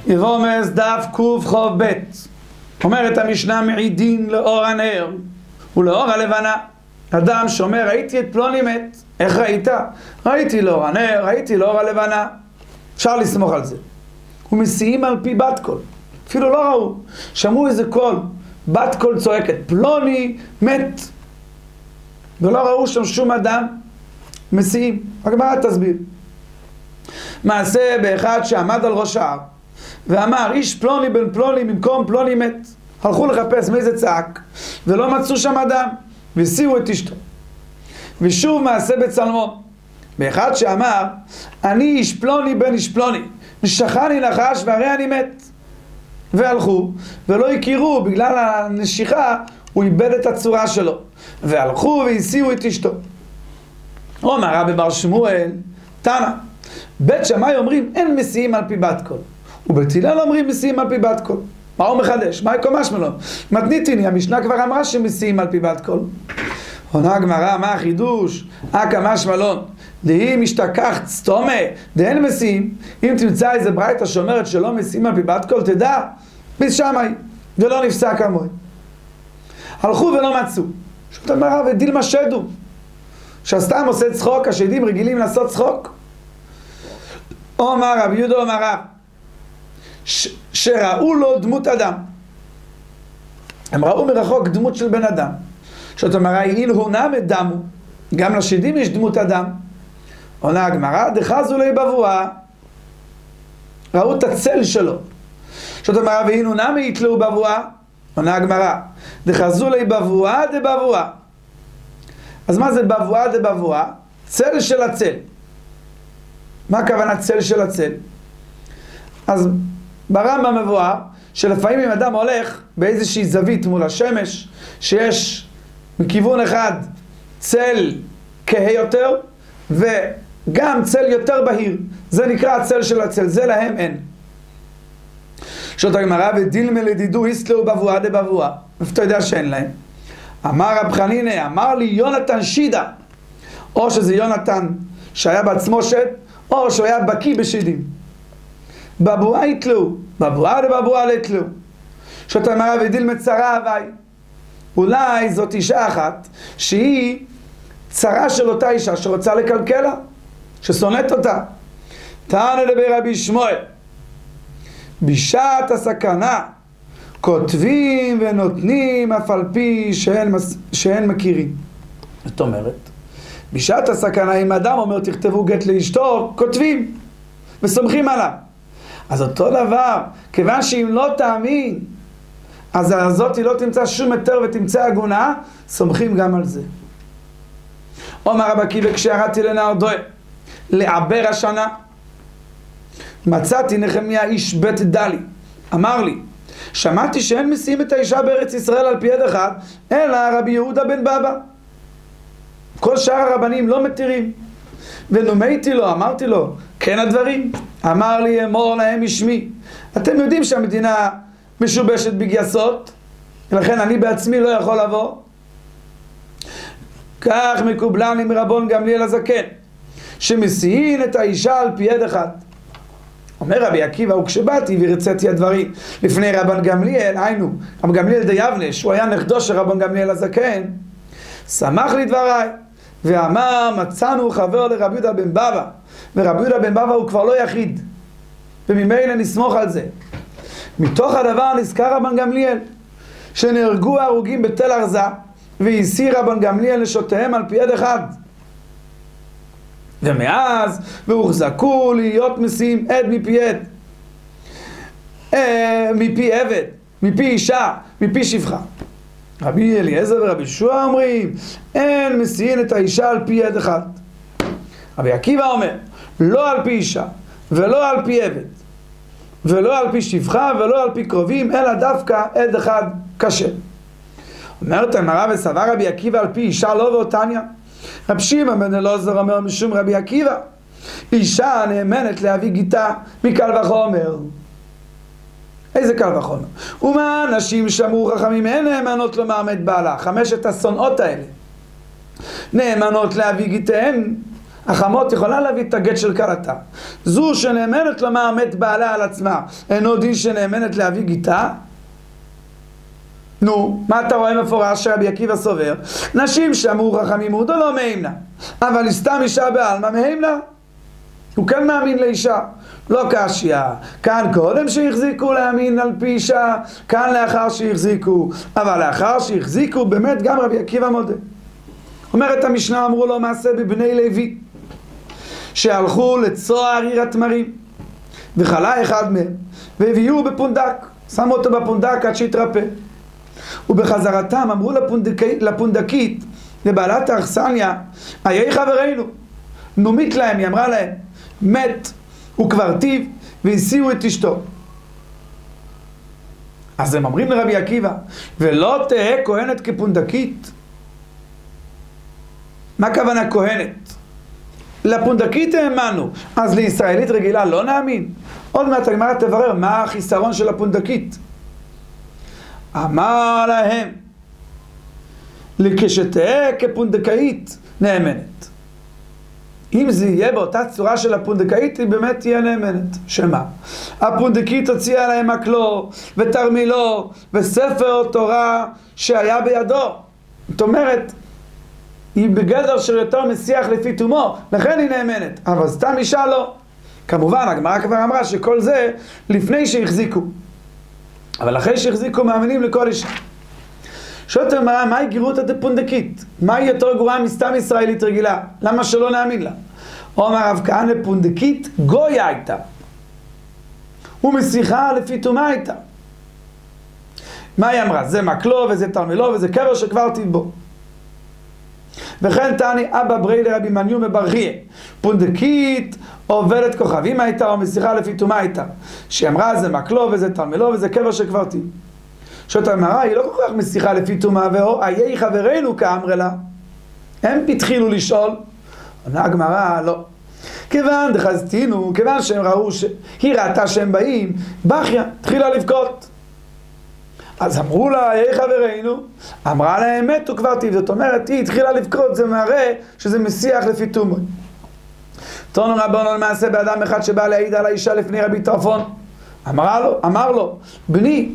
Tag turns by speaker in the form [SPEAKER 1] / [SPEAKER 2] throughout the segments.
[SPEAKER 1] יבומס דף קוף חוב בית. אומרת המשנה, מעידין לאור הנר ולאור הלבנה. אדם שאומר ראיתי את פלוני מת. איך ראית? ראיתי לאור הנר, ראיתי לאור הלבנה. אפשר לסמוך על זה. ומסיעים על פי בת קול. אפילו לא ראו, שמעו איזה קול, בת קול צועקת פלוני מת, ולא ראו שם שום אדם. מסיעים. הגמרא תסביר. מעשה באחד שעמד על ראש ההר ואמר איש פלוני בן פלוני במקום פלוני מת. הלכו לחפש מי זה צעק ולא מצאו שם אדם, והסיעו את אשתו. ושוב מעשה בצלמון באחד שאמר אני איש פלוני בן איש פלוני, נשכני נחש והרי אני מת. והלכו ולא הכירו, בגלל הנשיכה הוא איבד את הצורה שלו, והלכו והסיעו את אשתו. אומר רבי בר שמואל תנא, בית שמאי אומרים אין מסיעים על פי בת קול, ובית הלל אומרים מסיעים על פי בת קול. מה הוא מחדש? מה יקום משמעו? מתניתיני, המשנה כבר אמרה שמסיעים על פי בת קול. עונה הגמרא, מה החידוש? אקא משמע דהי משתכח סתומה דהן מסיעים. אם תמצא איזה ברייתא שאומרת שלא מסיעים על פי בת קול, תדע ביס שמאי ולא נפסק כמוה. הלכו ולא מצאו. שוט הגמרא ודילמה שדו, שהסתם עושה צחוק, השדים רגילים לעשות צחוק. אומר רבי יהודה אומר רב שראו לו דמות אדם. הם ראו מרחוק דמות של בן אדם. זאת אומרת, אין הונם דמו, גם לשדים יש דמות אדם. עונה הגמרא, דחזו לי בבואה, ראו את הצל שלו. זאת אומרת, ואין הונם יתלו בבואה. עונה הגמרא, דחזו לי בבואה דבבואה. אז מה זה בבואה דבבואה? צל של הצל. מה הכוונה צל של הצל? אז ברמב"ם מבואר שלפעמים אם אדם הולך באיזושהי זווית מול השמש, שיש מכיוון אחד צל כהה יותר וגם צל יותר בהיר, זה נקרא הצל של הצל, זה להם אין. שואלת הגמרא, ודילמה לדידו איסלו בבואה דבבואה, איפה אתה יודע שאין להם? אמר רב חנינא, אמר לי יונתן שידה, או שזה יונתן שהיה בעצמו שד, או שהוא היה בקיא בשדים. בבואה יתלו, בבואה דבבואה לתלו. שואלת הגמרא, ודילמה צרה הווי, אולי זאת אישה אחת שהיא צרה של אותה אישה שרוצה לקלקלה, ששונאת אותה. תנא דבר רבי שמואל, בשעת הסכנה כותבים ונותנים אף על פי שאין מכירים. זאת אומרת, בשעת הסכנה אם אדם אומר תכתבו גט לאשתו, כותבים וסומכים עליו. אז אותו דבר, כיוון שאם לא תאמין אז הזאת היא לא תמצא שום היתר ותמצא עגונה, סומכים גם על זה. אומר רבי עקיבא, כשירדתי לנהר דואה לעבר השנה, מצאתי נחמיה איש בית דלי, אמר לי, שמעתי שאין מסיעים את האישה בארץ ישראל על פי יד אחד, אלא רבי יהודה בן בבא. כל שאר הרבנים לא מתירים. ונומייתי לו, אמרתי לו, כן הדברים? אמר לי, אמור להם משמי. אתם יודעים שהמדינה משובשת בגייסות, ולכן אני בעצמי לא יכול לבוא. כך מקובלן עם רבון גמליאל הזקן, שמסיעין את האישה על פי יד אחד. אומר רבי עקיבא, וכשבאתי והרציתי הדברים לפני רבן גמליאל, היינו, רבן גמליאל דיבנה, שהוא היה נכדו של רבן גמליאל הזקן, שמח לי דבריי, ואמר, מצאנו חבר לרבי יהודה בן בבא, ורבי יהודה בן בבא הוא כבר לא יחיד, וממילא נסמוך על זה. מתוך הדבר נזכר רבן גמליאל, שנהרגו ההרוגים בתל ארזה, והסיר רבן גמליאל נשותיהם על פי יד אחד. ומאז, והוחזקו להיות מסיעים עד מפי עד, מפי עבד, מפי אישה, מפי שפחה. רבי אליעזר ורבי יהושע אומרים, אין מסיעים את האישה על פי יד אחד. רבי עקיבא אומר, לא על פי אישה, ולא על פי עבד, ולא על פי שפחה, ולא על פי קרובים, אלא דווקא עד אחד קשה. אומרת הגמרא, וסבר רבי עקיבא על פי אישה לא ואותניה. רב שמעון בן אלעזר אומר משום רבי עקיבא, אישה נאמנת להביא גיטה מקל וחומר. איזה קל וחומר? ומה נשים שמעו חכמים אין נאמנות לומר מת בעלה. חמשת השונאות האלה נאמנות להביא גיטיהן החמות יכולה להביא את הגט של כלתה. זו שנאמנת לומר מת בעלה על עצמה, אינו דין שנאמנת להביא גיטה? נו, מה אתה רואה מפורש שרבי עקיבא סובר? נשים שאמרו חכמים מודו לא מהימנה, אבל סתם אישה בעלמא מהימנה. הוא כן מאמין לאישה, לא קשיא. כאן קודם שהחזיקו להאמין על פי אישה, כאן לאחר שהחזיקו, אבל לאחר שהחזיקו באמת גם רבי עקיבא מודה. אומרת המשנה, אמרו לו מעשה בבני לוי שהלכו לצוהר עיר התמרים, וחלה אחד מהם והביאו בפונדק, שמו אותו בפונדק עד שהתרפא, ובחזרתם אמרו לפונדקית, לבעלת האכסניה, היי חברינו, נומית להם, היא אמרה להם, מת וכבר טיב, והסיעו את אשתו. אז הם אומרים לרבי עקיבא, ולא תהא כהנת כפונדקית. מה הכוונה כהנת? לפונדקית האמנו, אז לישראלית רגילה לא נאמין. עוד מעט הגמרא תברר מה החיסרון של הפונדקית. אמר להם, כשתהא כפונדקאית נאמנת. אם זה יהיה באותה צורה של הפונדקאית, היא באמת תהיה נאמנת. שמה? הפונדקית הוציאה להם מקלו ותרמילו וספר תורה שהיה בידו. זאת אומרת, היא בגדר של יותר משיח לפי תומו, לכן היא נאמנת. אבל סתם אישה לא. כמובן, הגמרא כבר אמרה שכל זה לפני שהחזיקו. אבל אחרי שהחזיקו מאמינים לכל אישה. שואלת הגמרא, מהי גרות הדפונדקית? מהי יותר גרועה מסתם ישראלית רגילה? למה שלא נאמין לה? אומר רב כהנא, פונדקית גויה הייתה, ומשיחה לפי תומה הייתה. מה היא אמרה? זה מקלו וזה תרמילו וזה קבר שכבר תיבו. וכן תעני אבא ברי לרבי מניו מברכיה, פונדקית עובדת כוכבים הייתה, או משיחה לפי תומה הייתה. שהיא אמרה זה מקלו וזה תרמילו וזה קבר שכבר תיבו. שואלת הגמרא, היא לא כל כך משיחה לפי תומה, והיי חברינו כאמרה לה. הם התחילו לשאול. עונה הגמרא, לא. כיוון דחזתינו, כיוון שהם ראו שהיא ראתה שהם באים, בכיה, התחילה לבכות. אז אמרו לה, היי חברינו, אמרה להם, מתו כבר טיב. זאת אומרת, היא התחילה לבכות, זה מראה שזה משיח לפי תומה. תונו רבנו למעשה באדם אחד שבא להעיד על האישה לפני רבי טרפון. אמר לו, בני,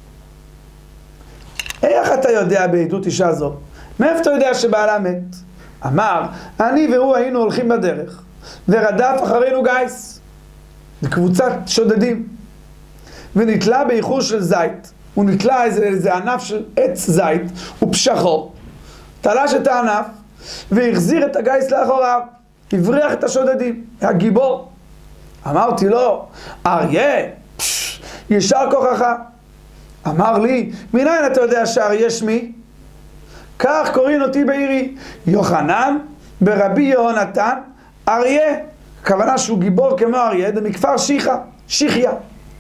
[SPEAKER 1] איך אתה יודע בעדות אישה זו? מאיפה אתה יודע שבעלה מת? אמר, אני והוא היינו הולכים בדרך, ורדף אחרינו גייס, בקבוצת שודדים, ונתלה באיחור של זית. הוא נתלה איזה ענף של עץ זית, הוא פשחו, תלש את הענף, והחזיר את הגייס לאחוריו, הבריח את השודדים, היה גיבור. אמרתי לו, אריה, ישר כוחך. אמר לי, מניין אתה יודע שאריה שמי? כך קוראים אותי בעירי, יוחנן ברבי יהונתן אריה. הכוונה שהוא גיבור כמו אריה, זה מכפר שיחיה.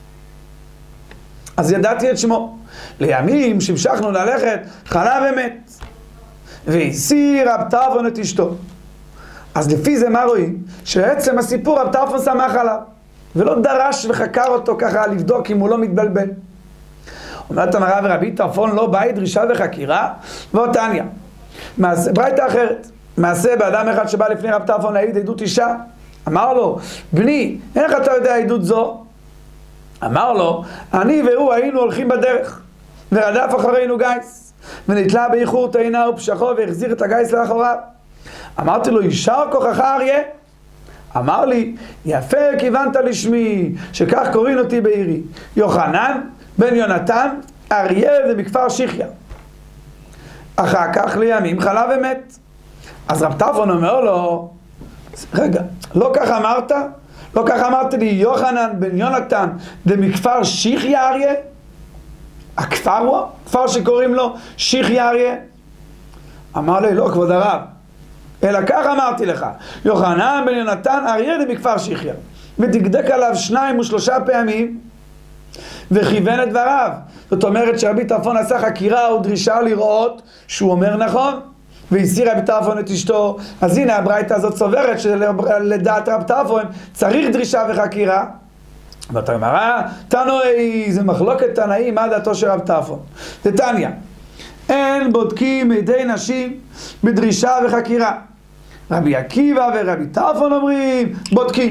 [SPEAKER 1] אז ידעתי את שמו. לימים שהמשכנו ללכת, חלה ומת, והסיר רב טרפון את אשתו. אז לפי זה מה רואים? שעצם הסיפור רב טרפון שמח עליו, ולא דרש וחקר אותו ככה לבדוק אם הוא לא מתבלבל. אומרת המראה, ורבי טרפון לא בא דרישה וחקירה, ואותניה. ברייתא אחרת, מעשה באדם אחד שבא לפני רב טרפון להעיד עדות אישה, אמר לו, בני, איך אתה יודע עדות זו? אמר לו, אני והוא היינו הולכים בדרך, ורדף אחרינו גייס, ונתלה באיחור תאנה ופשחו, והחזיר את הגייס לאחוריו. אמרתי לו, יישר כוחך אריה? אמר לי, יפה כיוונת לשמי, שכך קוראים אותי בעירי, יוחנן בן יונתן אריה זה מכפר שיחיה. אחר כך לימים חלה ומת. אז רב טרפון אומר לו, רגע, לא כך אמרת? לא כך אמרת לי יוחנן בן יונתן זה מכפר שיחיה אריה? הכפר הוא? כפר שקוראים לו שיחיה אריה? אמר לי, לא כבוד הרב, אלא כך אמרתי לך, יוחנן בן יונתן אריה זה מכפר שיחיה. ודקדק עליו 2 או 3 פעמים וכיוון את דבריו. זאת אומרת שרבי טרפון עשה חקירה או דרישה לראות שהוא אומר נכון, והסיר רבי טרפון את אשתו. אז הנה הברייתא הזאת סוברת שלדעת רב טרפון צריך דרישה וחקירה. ואתה אמרה, תנאי, זה מחלוקת תנאים, מה דעתו של רב טרפון? זה תניא, אין בודקים ידי נשים בדרישה וחקירה, רבי עקיבא ורבי טרפון אומרים, בודקים.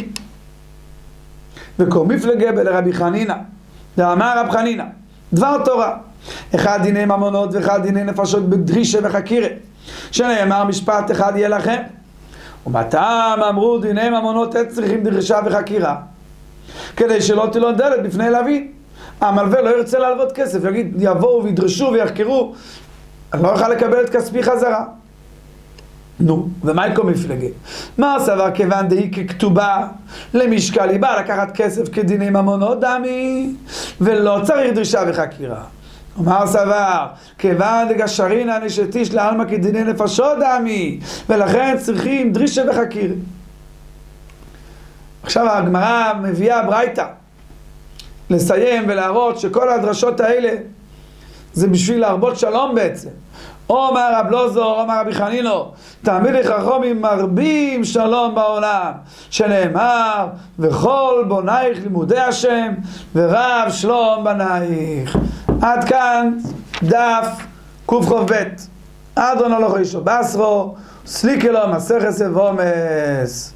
[SPEAKER 1] וקור מפלגה לרבי חנינא, ואמר רב חנינא, דבר תורה, אחד דיני ממונות ואחד דיני נפשות בדרישה וחקירה, שנאמר משפט אחד יהיה לכם. ומתם אמרו דיני ממונות צריכים דרישה וחקירה, כדי שלא תלון דלת בפני לווין. המלווה לא ירצה להלוות כסף, יגיד יבואו וידרשו ויחקרו, אני לא יכול לקבל את כספי חזרה. נו, ומה יקום מפלגה? מה סבר כיוון דהי ככתובה למשקל, היא באה לקחת כסף כדיני ממונות דמי, ולא צריך דרישה וחקירה. ומה סבר כיוון דגשרינא נשתיש לעלמא כדיני נפשות דמי, ולכן צריכים דרישה וחקירה. עכשיו הגמרא מביאה ברייתא לסיים ולהראות שכל הדרשות האלה זה בשביל להרבות שלום בעצם. אומר רב לוזור, אומר רבי חנינו, תעמידי חכמים מרבים שלום בעולם, שנאמר וכל בונייך לימודי השם ורב שלום בנייך. עד כאן דף קכ"ב. אדון הלוך אישו בסרו סליקלו מסכת סבומס.